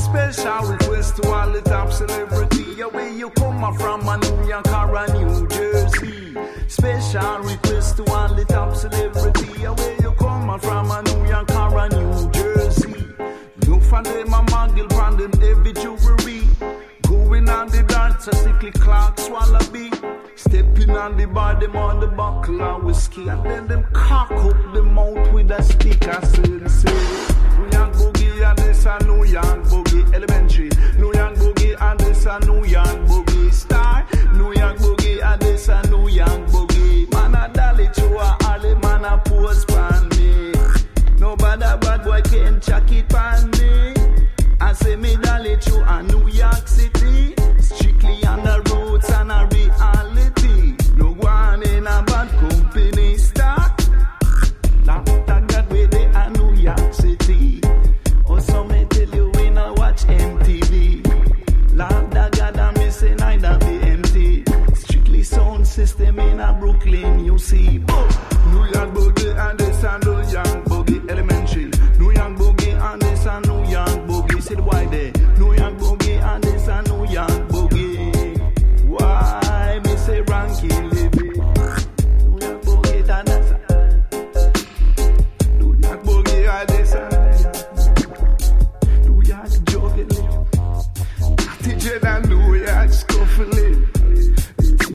Special request to all the top celebrity. Where you come from, a New York or a New Jersey. Special request to all the top celebrity. Where you come from, a New York or a New Jersey. Look for them a muggle from them heavy jewelry. Going on the dance, a sickly clock, Wallaby. Stepping on the bar, them on the buckle of whiskey. And then them cock up the mouth with a stick. I said, we young boogie and this a New York boogie.